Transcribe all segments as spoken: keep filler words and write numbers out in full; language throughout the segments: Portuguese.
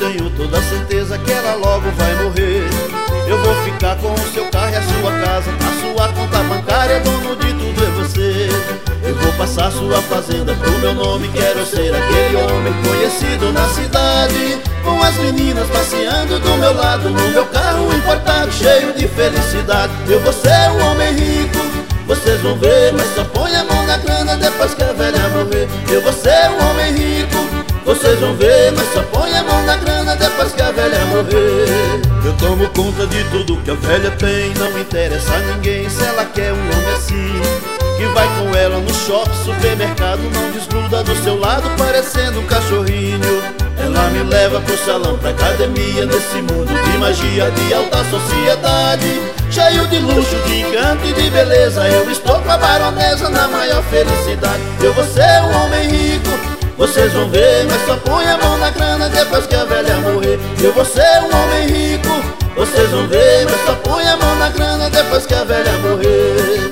tenho toda a certeza que ela logo vai morrer. Eu vou ficar com o seu carro e a sua casa, a sua conta bancária, dono de tudo é você. Eu vou passar sua fazenda pro meu nome, quero ser aquele homem conhecido na cidade, com as meninas passeando do meu lado, no meu carro importado, cheio de felicidade. Eu vou ser um homem rico, vocês vão ver, mas só põe a mão na grana depois que a velha morrer. Eu vou ser um homem rico, vocês vão ver, mas só põe a mão na grana depois que a velha morrer. Eu tomo conta de tudo que a velha tem, não interessa a ninguém se ela quer um homem assim, que vai com ela no shopping, supermercado, não desgruda do seu lado parecendo um cachorrinho. Ela me leva pro salão, pra academia, nesse mundo de magia, de alta sociedade, cheio de luxo, de encanto e de beleza. Eu estou com a baronesa na maior felicidade. Eu vou ser um homem rico, vocês vão ver, mas só põe a mão na grana depois que a velha morrer. Eu vou ser um homem rico, vocês vão ver, mas só põe a mão na grana depois que a velha morrer.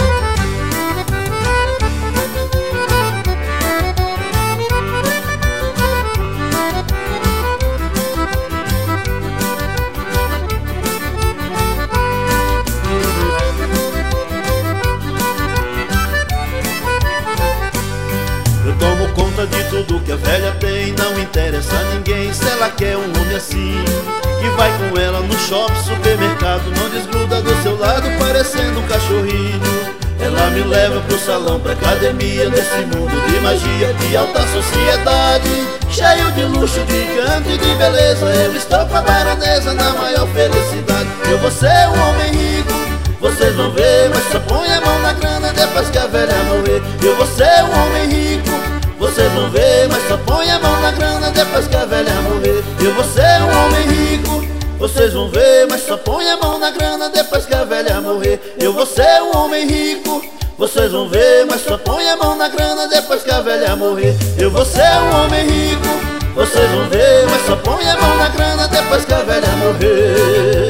Tomo conta de tudo que a velha tem, não interessa a ninguém se ela quer um homem assim, que vai com ela no shopping, supermercado, não desgruda do seu lado parecendo um cachorrinho. Ela me leva pro salão, pra academia, nesse mundo de magia, de alta sociedade, cheio de luxo, de encanto e de beleza. Eu estou com a baronesa na maior felicidade. Eu vou ser um homem rico, vocês vão ver, mas só põe a mão na grana depois que a velha morrer. Eu vou ser um homem rico, vocês vão ver, mas só põe a mão na grana depois que a velha morrer. Eu vou ser um homem rico, vocês vão ver, mas só põe a mão na grana depois que a velha morrer. Eu vou ser um homem rico, vocês vão ver, mas só põe a mão na grana depois que a velha morrer. Eu vou ser um homem rico, vocês vão ver, mas só põe a mão na grana depois que a velha morrer.